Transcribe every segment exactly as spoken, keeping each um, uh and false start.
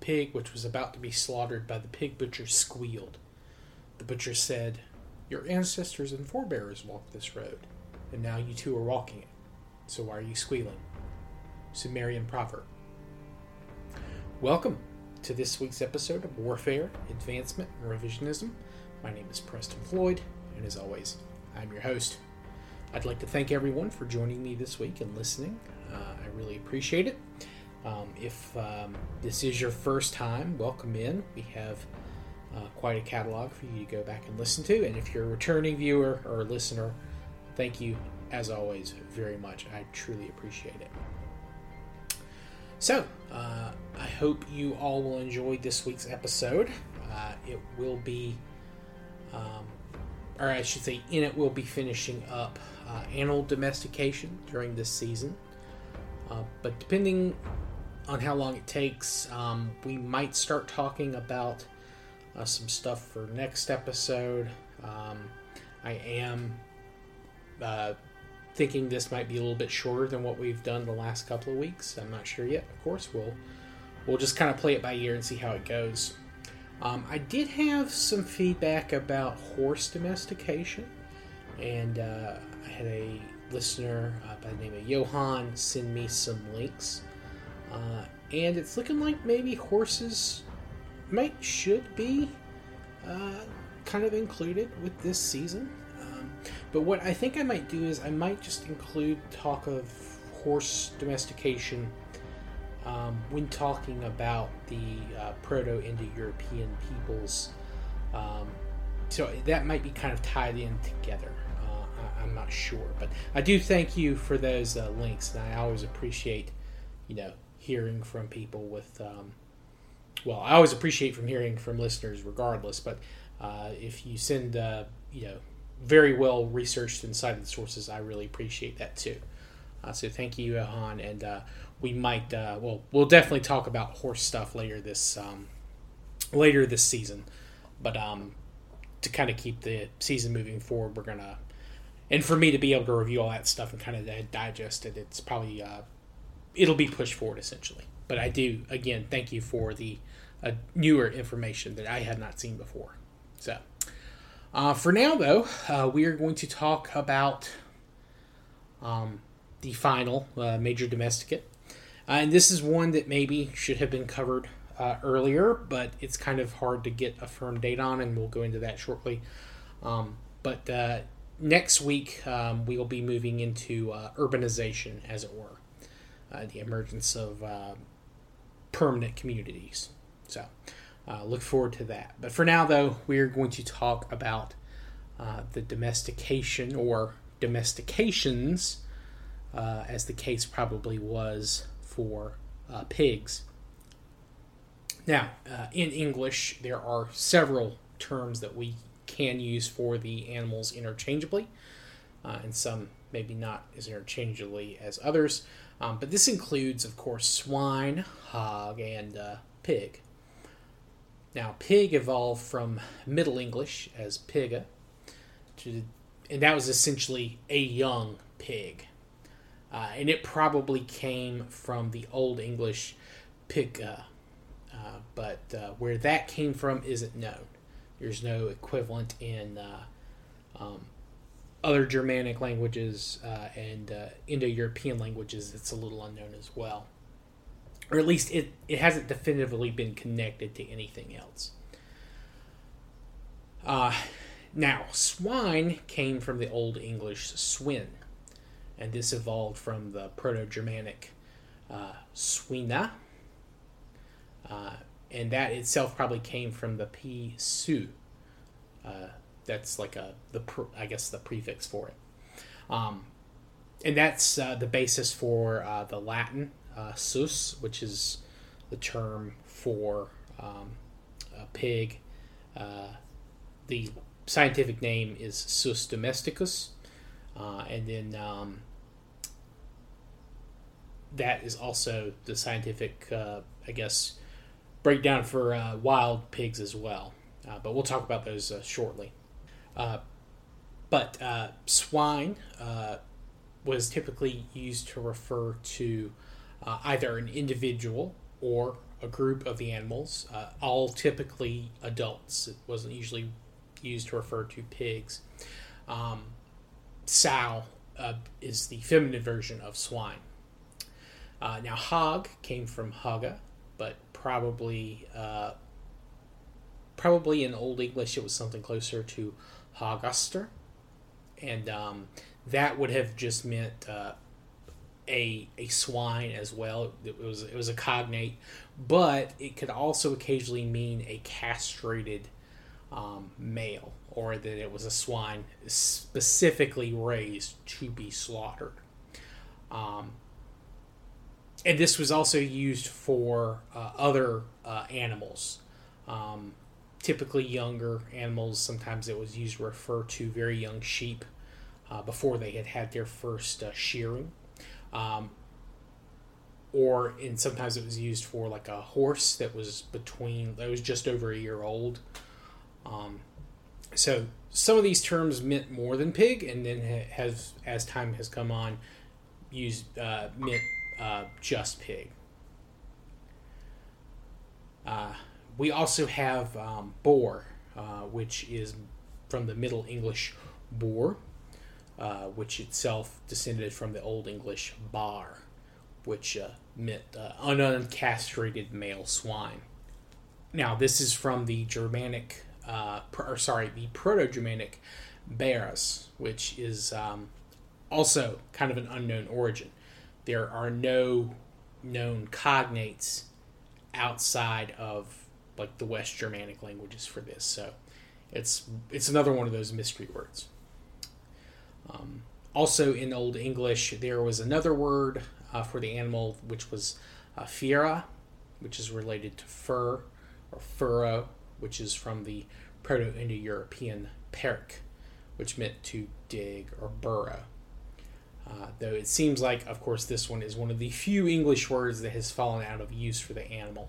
pig which was about to be slaughtered by the pig butcher squealed. The butcher said, "Your ancestors and forebears walked this road, and now you two are walking it. So why are you squealing?" Sumerian proverb. Welcome to this week's episode of Warfare, Advancement, and Revisionism. My name is Preston Floyd, and as always, I'm your host. I'd like to thank everyone for joining me this week and listening. Uh, I really appreciate it. Um, if um, this is your first time, welcome in. We have uh, quite a catalog for you to go back and listen to. And if you're a returning viewer or listener, thank you, as always, very much. I truly appreciate it. So, uh, I hope you all will enjoy this week's episode. Uh, it will be, um, or I should say, in it we'll be finishing up uh, animal domestication during this season. Uh, but depending on how long it takes, um, we might start talking about uh, some stuff for next episode. Um, I am uh, thinking this might be a little bit shorter than what we've done the last couple of weeks. I'm not sure yet. Of course, we'll we'll just kind of play it by ear and see how it goes. Um, I did have some feedback about horse domestication, and uh, I had a listener uh, by the name of Johan send me some links. Uh, and it's looking like maybe horses might should be uh, kind of included with this season. Um, but what I think I might do is I might just include talk of horse domestication um, when talking about the uh, Proto-Indo-European peoples. Um, so that might be kind of tied in together. Uh, I, I'm not sure. But I do thank you for those uh, links, and I always appreciate, you know, hearing from people with, um, well, I always appreciate from hearing from listeners regardless, but uh, if you send, uh, you know, very well researched and cited sources, I really appreciate that too. Uh, so thank you, Johan, and uh, we might, uh, well, we'll definitely talk about horse stuff later this, um, later this season, but um, to kind of keep the season moving forward, we're gonna, and for me to be able to review all that stuff and kind of digest it, it's probably, uh, it'll be pushed forward essentially. But I do, again, thank you for the uh, newer information that I had not seen before. So, uh, for now though, uh, we are going to talk about um, the final uh, major domesticate. Uh, and this is one that maybe should have been covered uh, earlier, but it's kind of hard to get a firm date on, and we'll go into that shortly. Um, but uh, next week, um, we will be moving into uh, urbanization, as it were. Uh, the emergence of uh, permanent communities. So, uh, look forward to that. But for now, though, we're going to talk about uh, the domestication or domestications, uh, as the case probably was for uh, pigs. Now, uh, in English, there are several terms that we can use for the animals interchangeably, uh, and some maybe not as interchangeably as others. Um, but this includes, of course, swine, hog, and uh, pig. Now, pig evolved from Middle English as piga, to, and that was essentially a young pig. Uh, and it probably came from the Old English piga, uh, but uh, where that came from isn't known. There's no equivalent in uh, um, other Germanic languages uh, and uh, Indo-European languages. It's a little unknown as well. Or at least it, it hasn't definitively been connected to anything else. Uh, now, swine came from the Old English swin, and this evolved from the Proto-Germanic uh, swina, uh, and that itself probably came from the p su. Uh, That's like a the I guess the prefix for it, um, and that's uh, the basis for uh, the Latin uh, sus, which is the term for um, a pig. Uh, the scientific name is Sus domesticus, uh, and then um, that is also the scientific, uh, I guess, breakdown for uh, wild pigs as well. Uh, but we'll talk about those uh, shortly. Uh, but uh, swine uh, was typically used to refer to uh, either an individual or a group of the animals, uh, all typically adults. It wasn't usually used to refer to pigs. Um, sow uh, is the feminine version of swine. Uh, now, hog came from haga, but probably uh, probably in Old English it was something closer to hogaster, and um, that would have just meant uh, a a swine as well. It was it was a cognate, but it could also occasionally mean a castrated um, male, or that it was a swine specifically raised to be slaughtered. Um, and this was also used for uh, other uh, animals, um, typically younger animals. Sometimes it was used to refer to very young sheep uh, before they had had their first uh, shearing. Um, or and sometimes it was used for like a horse that was between that was just over a year old. Um, so some of these terms meant more than pig, and then has as time has come on, used uh, meant uh, just pig. Uh, we also have um, boar, uh, which is from the Middle English boar, uh, which itself descended from the Old English bar, which uh, meant uh, an uncastrated male swine. Now, this is from the Germanic, uh, or sorry, the Proto-Germanic bears, which is um, also kind of an unknown origin. There are no known cognates outside of like the West Germanic languages for this, so it's it's another one of those mystery words. Um, also in Old English, there was another word uh, for the animal, which was uh, fira, which is related to fur, or furrow, which is from the Proto-Indo-European perk, which meant to dig or burrow. Uh, though it seems like, of course, this one is one of the few English words that has fallen out of use for the animal.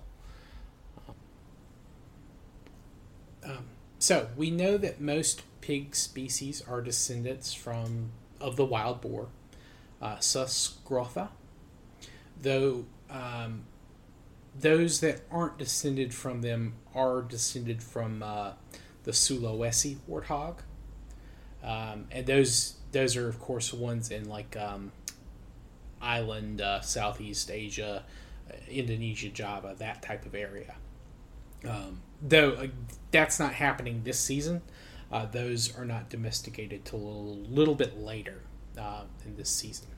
Um, um, so, we know that most pig species are descendants from of the wild boar, uh, Sus scrotha, though um, those that aren't descended from them are descended from uh, the Sulawesi warthog. Um, and those those are, of course, ones in like um, island, uh, Southeast Asia, uh, Indonesia, Java, that type of area. Um, though uh, that's not happening this season. Uh, those are not domesticated till a little, little bit later uh, in this season.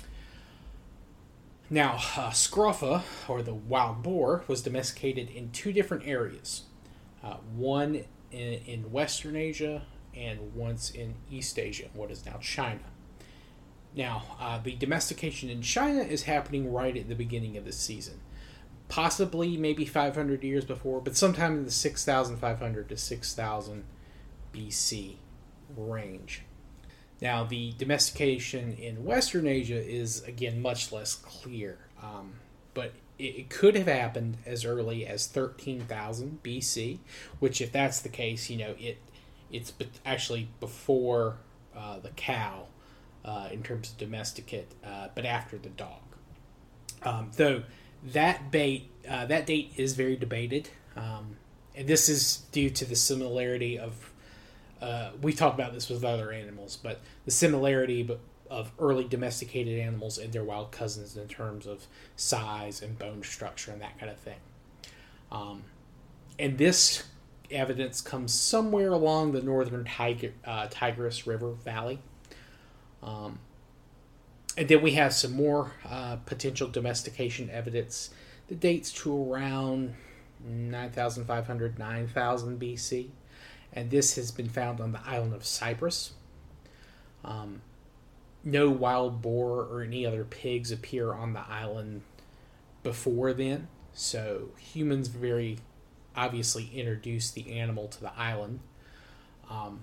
Now, uh, Scrofa, or the wild boar, was domesticated in two different areas. Uh, one in, in Western Asia and once in East Asia, what is now China. Now, uh, the domestication in China is happening right at the beginning of the season. Possibly maybe five hundred years before, but sometime in the six thousand five hundred to six thousand B C range. Now, the domestication in Western Asia is, again, much less clear, um, but it, it could have happened as early as thirteen thousand B C, which, if that's the case, you know, it it's actually before uh, the cow uh, in terms of domesticate, uh, but after the dog. Um, though that bait, uh, that date is very debated, um, and this is due to the similarity of Uh, we talked about this with other animals, but the similarity of early domesticated animals and their wild cousins in terms of size and bone structure and that kind of thing. Um, and this evidence comes somewhere along the northern Tiger, uh, Tigris River Valley. Um, and then we have some more uh, potential domestication evidence that dates to around nine thousand five hundred, nine thousand B C. And this has been found on the island of Cyprus. Um, no wild boar or any other pigs appear on the island before then, so humans very obviously introduced the animal to the island. Um,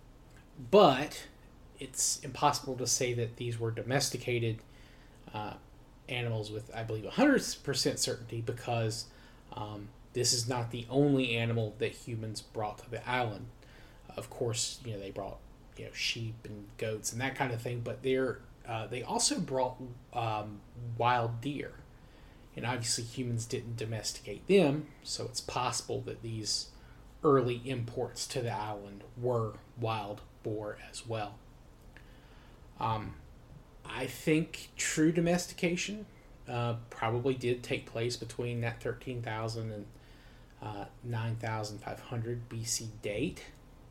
but it's impossible to say that these were domesticated uh, animals with, I believe, one hundred percent certainty, because um, this is not the only animal that humans brought to the island. Of course, you know, they brought, you know, sheep and goats and that kind of thing, but they're uh, they also brought um, wild deer. And obviously humans didn't domesticate them, so it's possible that these early imports to the island were wild boar as well. Um, I think true domestication uh, probably did take place between that thirteen thousand and uh, nine thousand five hundred B C date.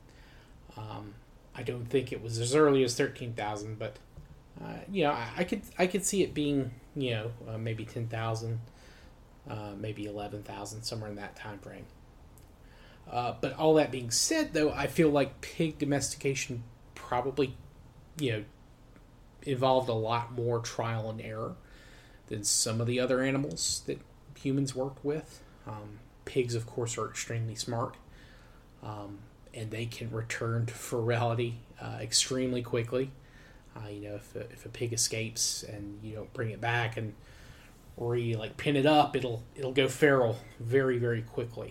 Um, I don't think it was as early as thirteen thousand, but uh, you know, I, I could I could see it being, you know, uh, maybe ten thousand, uh, maybe eleven thousand, somewhere in that time frame. Uh, but all that being said, though, I feel like pig domestication probably, you know, involved a lot more trial and error than some of the other animals that humans worked with. Um, pigs, of course, are extremely smart, um, and they can return to ferality uh, extremely quickly. Uh, you know, if a, if a pig escapes and you don't bring it back and re like pin it up, it'll it'll go feral very very quickly.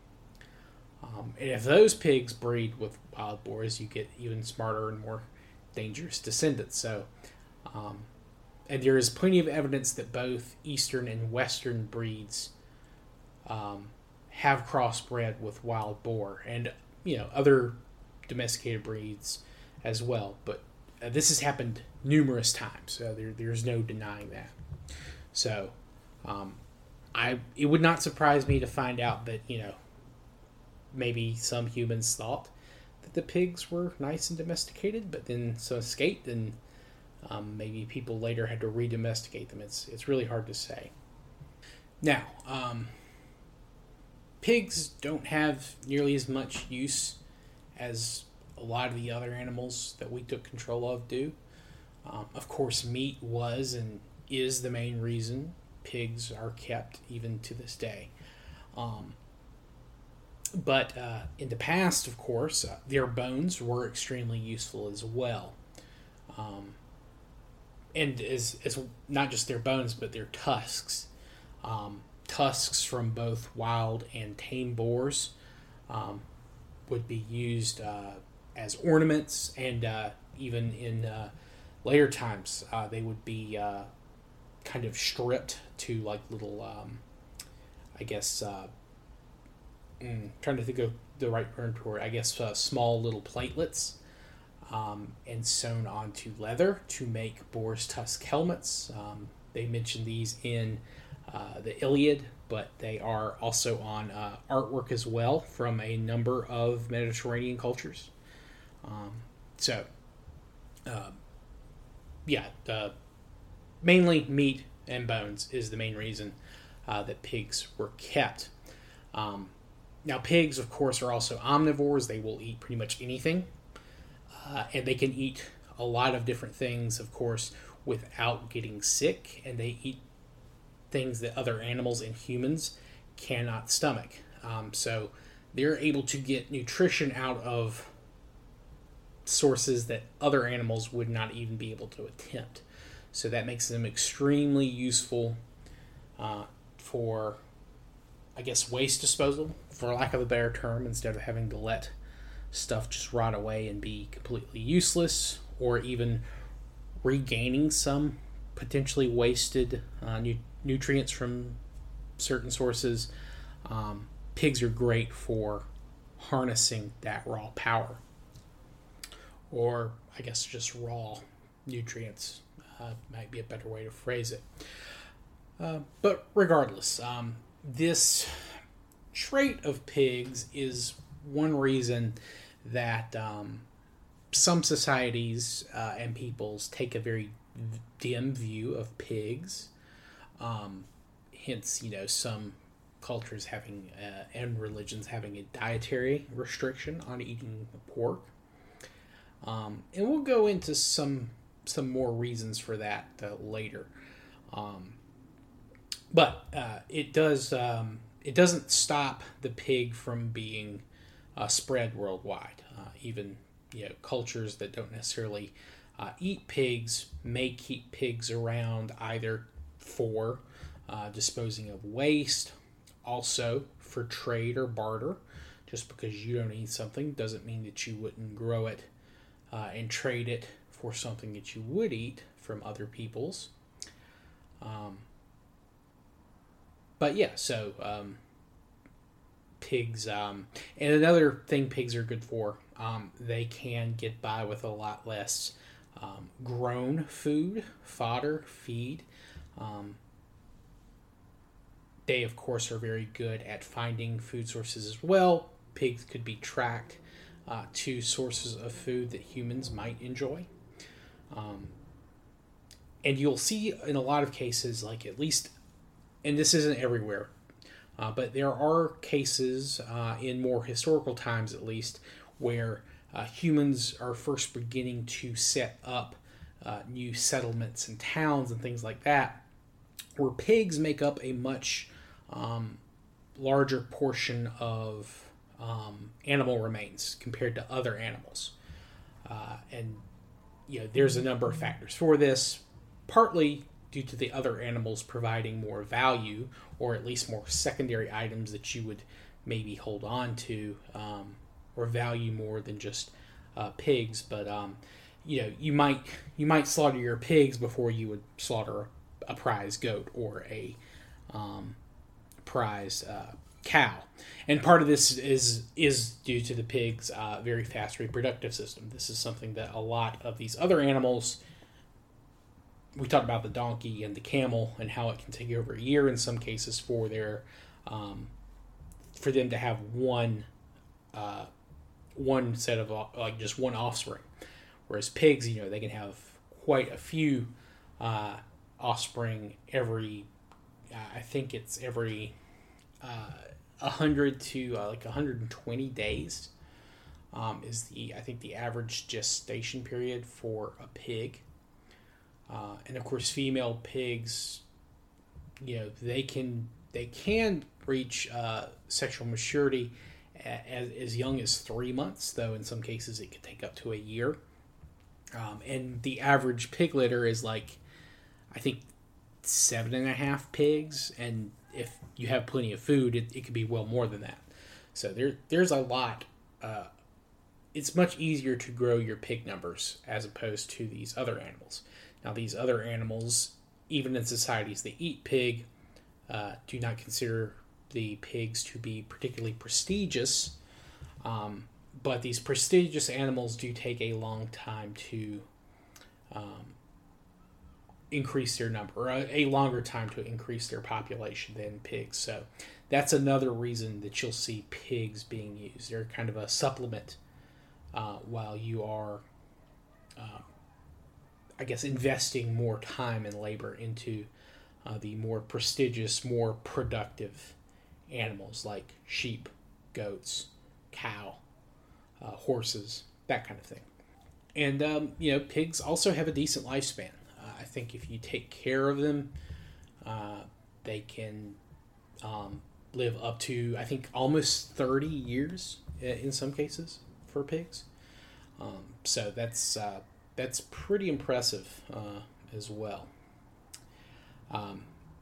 Um, and if those pigs breed with wild boars, you get even smarter and more dangerous descendants. So, um, and there is plenty of evidence that both eastern and western breeds um, have crossbred with wild boar, and you know other domesticated breeds as well. But uh, this has happened numerous times. So there, there's no denying that. So, um, I it would not surprise me to find out that you know. Maybe some humans thought that the pigs were nice and domesticated, but then some escaped, and um, maybe people later had to re-domesticate them. It's it's really hard to say. Now, um, pigs don't have nearly as much use as a lot of the other animals that we took control of do. Um, of course, meat was and is the main reason pigs are kept even to this day. Um, But uh, in the past, of course, uh, their bones were extremely useful as well. Um, and as, as not just their bones, but their tusks. Um, tusks from both wild and tame boars um, would be used uh, as ornaments, and uh, even in uh, later times, uh, they would be uh, kind of stripped to like little, um, I guess, uh, Mm, trying to think of the right term for it. I guess uh, small little platelets um, and sewn onto leather to make boar's tusk helmets. Um, they mention these in uh, the Iliad, but they are also on uh, artwork as well from a number of Mediterranean cultures. Um, so, uh, yeah, uh, mainly meat and bones is the main reason uh, that pigs were kept. Um, Now, pigs, of course, are also omnivores. They will eat pretty much anything. Uh, and they can eat a lot of different things, of course, without getting sick. And they eat things that other animals and humans cannot stomach. Um, so they're able to get nutrition out of sources that other animals would not even be able to attempt. So that makes them extremely useful uh, for, I guess, waste disposal, for lack of a better term, instead of having to let stuff just rot away and be completely useless, or even regaining some potentially wasted uh, nu- nutrients from certain sources. Um, pigs are great for harnessing that raw power, or I guess just raw nutrients uh, might be a better way to phrase it. Uh, but regardless, um, this trait of pigs is one reason that um, some societies uh, and peoples take a very dim view of pigs. Um, hence, you know, some cultures having uh, and religions having a dietary restriction on eating pork. Um, and we'll go into some some more reasons for that uh, later. Um, but uh, it does um, it doesn't stop the pig from being uh, spread worldwide. Uh, even you know cultures that don't necessarily uh, eat pigs may keep pigs around either for uh, disposing of waste, also for trade or barter. Just because you don't eat something doesn't mean that you wouldn't grow it uh, and trade it for something that you would eat from other peoples. Um, but yeah, so um, pigs, um, and another thing pigs are good for, um, they can get by with a lot less um, grown food, fodder, feed. Um, they, of course, are very good at finding food sources as well. Pigs could be tracked uh, to sources of food that humans might enjoy. Um, and you'll see in a lot of cases, like at least, and this isn't everywhere, uh, but there are cases uh, in more historical times at least where uh, humans are first beginning to set up uh, new settlements and towns and things like that, where pigs make up a much um, larger portion of um, animal remains compared to other animals. Uh, and, you know, there's a number of factors for this, partly due to the other animals providing more value, or at least more secondary items that you would maybe hold on to um, or value more than just uh, pigs. But um, you know, you might you might slaughter your pigs before you would slaughter a, a prize goat or a um, prize uh, cow. And part of this is is due to the pig's uh, very fast reproductive system. This is something that a lot of these other animals, we talked about the donkey and the camel and how it can take over a year in some cases for their um, for them to have one uh, one set of like just one offspring, whereas pigs, you know, they can have quite a few uh, offspring every uh, I think it's every uh, one hundred to uh, like one hundred twenty days um, is the I think the average gestation period for a pig. Uh, and of course, female pigs, you know, they can they can reach uh, sexual maturity as, as young as three months, though in some cases it could take up to a year. Um, and the average pig litter is like, I think, seven and a half pigs, and if you have plenty of food, it, it could be well more than that. So there there's a lot. Uh, it's much easier to grow your pig numbers as opposed to these other animals. Now, these other animals, even in societies that eat pig, uh, do not consider the pigs to be particularly prestigious. Um, but these prestigious animals do take a long time to um, increase their number, or a, a longer time to increase their population than pigs. So that's another reason that you'll see pigs being used. They're kind of a supplement uh, while you are... Uh, I guess investing more time and labor into uh, the more prestigious, more productive animals like sheep, goats, cow, uh, horses, that kind of thing. And, um, you know, pigs also have a decent lifespan. Uh, I think if you take care of them, uh, they can um, live up to, I think, almost thirty years in some cases for pigs. Um, so that's... Uh, That's pretty impressive uh, as well. Um,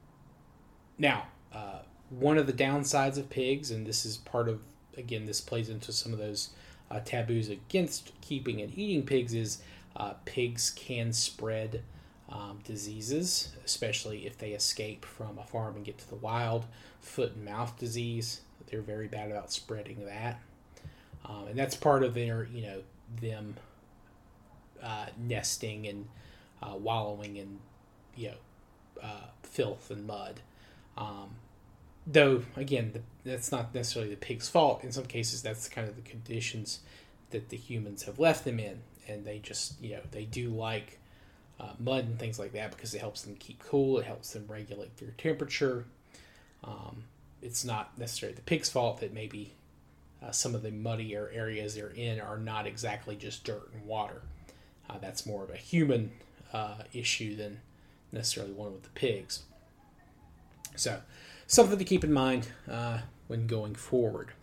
now, uh, one of the downsides of pigs, and this is part of, again, this plays into some of those uh, taboos against keeping and eating pigs, is uh, pigs can spread um, diseases, especially if they escape from a farm and get to the wild. Foot and mouth disease, they're very bad about spreading that. Um, and that's part of their, you know, them... Uh, nesting and uh, wallowing in, you know, uh, filth and mud. Um, though, again, the, that's not necessarily the pig's fault. In some cases, that's kind of the conditions that the humans have left them in. And they just, you know, they do like uh, mud and things like that because it helps them keep cool. It helps them regulate their temperature. Um, it's not necessarily the pig's fault that maybe uh, some of the muddier areas they're in are not exactly just dirt and water. Uh, that's more of a human uh, issue than necessarily one with the pigs. So, something to keep in mind uh, when going forward.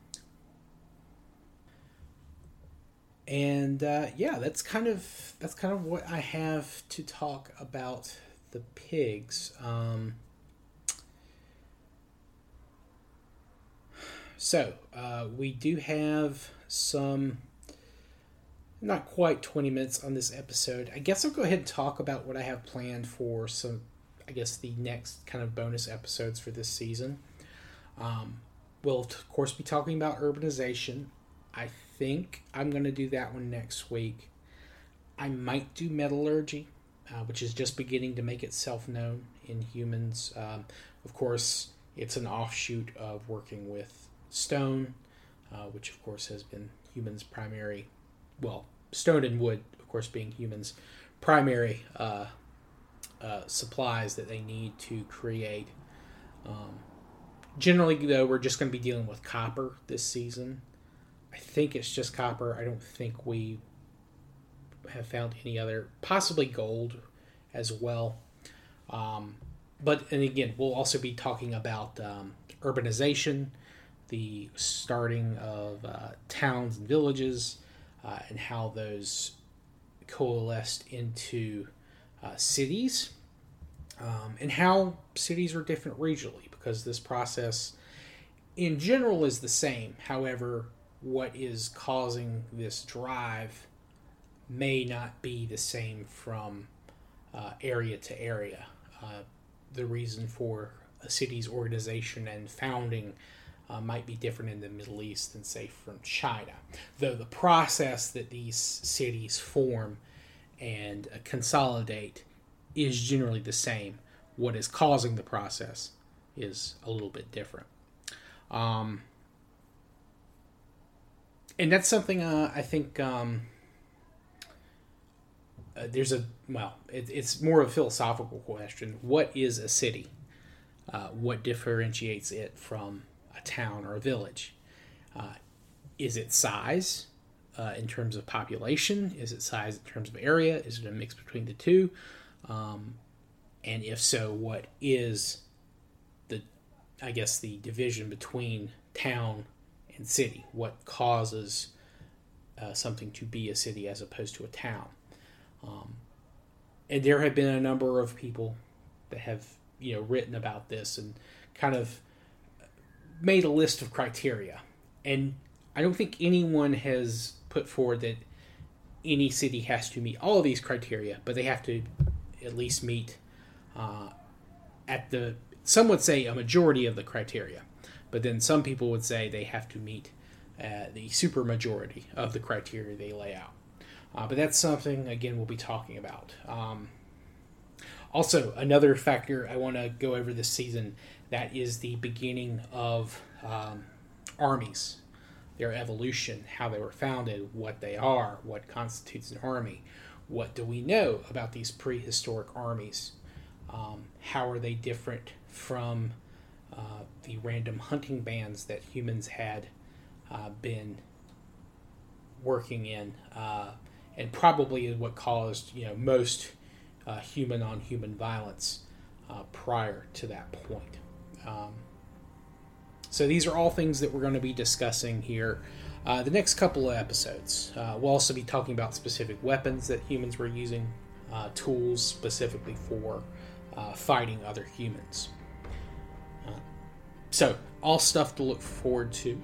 And uh, yeah, that's kind of that's kind of what I have to talk about the pigs. Um, so uh, we do have some. Not quite twenty minutes on this episode. I guess I'll go ahead and talk about what I have planned for some, I guess, the next kind of bonus episodes for this season. Um, we'll, of course, be talking about urbanization. I think I'm going to do that one next week. I might do metallurgy, uh, which is just beginning to make itself known in humans. Um, of course, it's an offshoot of working with stone, uh, which, of course, has been humans' primary, well, stone and wood, of course, being humans' primary uh, uh, supplies that they need to create. Um, generally, though, we're just going to be dealing with copper this season. I think it's just copper. I don't think we have found any other, possibly gold as well. Um, but, and again, we'll also be talking about um, urbanization, the starting of uh, towns and villages, uh, and how those coalesced into uh, cities, um, and how cities are different regionally, because this process in general is the same. However, what is causing this drive may not be the same from uh, area to area. Uh, the reason for a city's organization and founding uh, might be different in the Middle East than, say, from China. Though the process that these cities form and uh, consolidate is generally the same. What is causing the process is a little bit different. Um, and that's something uh, I think... Um, Uh, there's a, well, it, it's more of a philosophical question. What is a city? Uh, what differentiates it from a town or a village? Uh, is it size uh, in terms of population? Is it size in terms of area? Is it a mix between the two? Um, and if so, what is the, I guess, the division between town and city? What causes uh, something to be a city as opposed to a town? Um, and there have been a number of people that have, you know, written about this and kind of made a list of criteria. And I don't think anyone has put forward that any city has to meet all of these criteria, but they have to at least meet uh, at the, some would say a majority of the criteria, but then some people would say they have to meet uh, the super majority of the criteria they lay out. Uh, but that's something, again, we'll be talking about. Um, also, another factor I want to go over this season, that is the beginning of um, armies, their evolution, how they were founded, what they are, what constitutes an army, what do we know about these prehistoric armies, um, how are they different from uh, the random hunting bands that humans had uh, been working in, uh, and probably is what caused, you know, most uh, human-on-human violence uh, prior to that point. Um, so these are all things that we're going to be discussing here uh, the next couple of episodes. Uh, we'll also be talking about specific weapons that humans were using, uh, tools specifically for uh, fighting other humans. Uh, so all stuff to look forward to.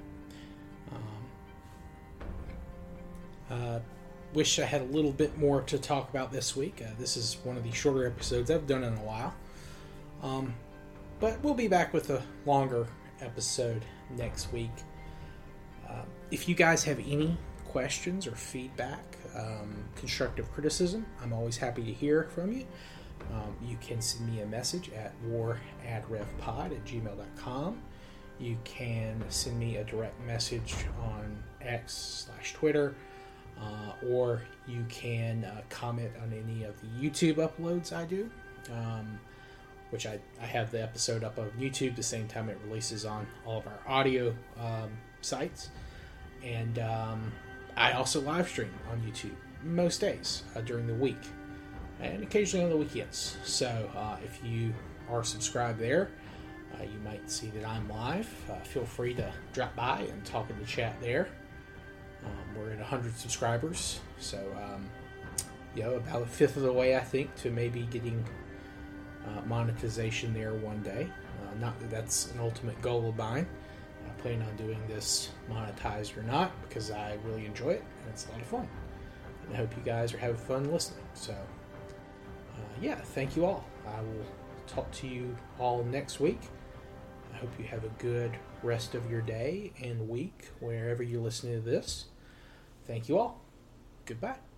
Um, uh, Wish I had a little bit more to talk about this week. Uh, this is one of the shorter episodes I've done in a while. Um, but we'll be back with a longer episode next week. Uh, if you guys have any questions or feedback, um, constructive criticism, I'm always happy to hear from you. Um, you can send me a message at waradrevpod at gmail dot com. You can send me a direct message on X slash Twitter. Uh, or you can uh, comment on any of the YouTube uploads I do, um, which I, I have the episode up on YouTube the same time it releases on all of our audio um, sites. And um, I also live stream on YouTube most days uh, during the week and occasionally on the weekends. So uh, if you are subscribed there, uh, you might see that I'm live. Uh, feel free to drop by and talk in the chat there. Um, we're at one hundred subscribers, so um, you know, about a fifth of the way, I think, to maybe getting uh, monetization there one day. Uh, not that that's an ultimate goal of mine. I plan on doing this monetized or not, because I really enjoy it and it's a lot of fun. And I hope you guys are having fun listening. So, uh, yeah, thank you all. I will talk to you all next week. I hope you have a good rest of your day and week wherever you're listening to this. Thank you all. Goodbye.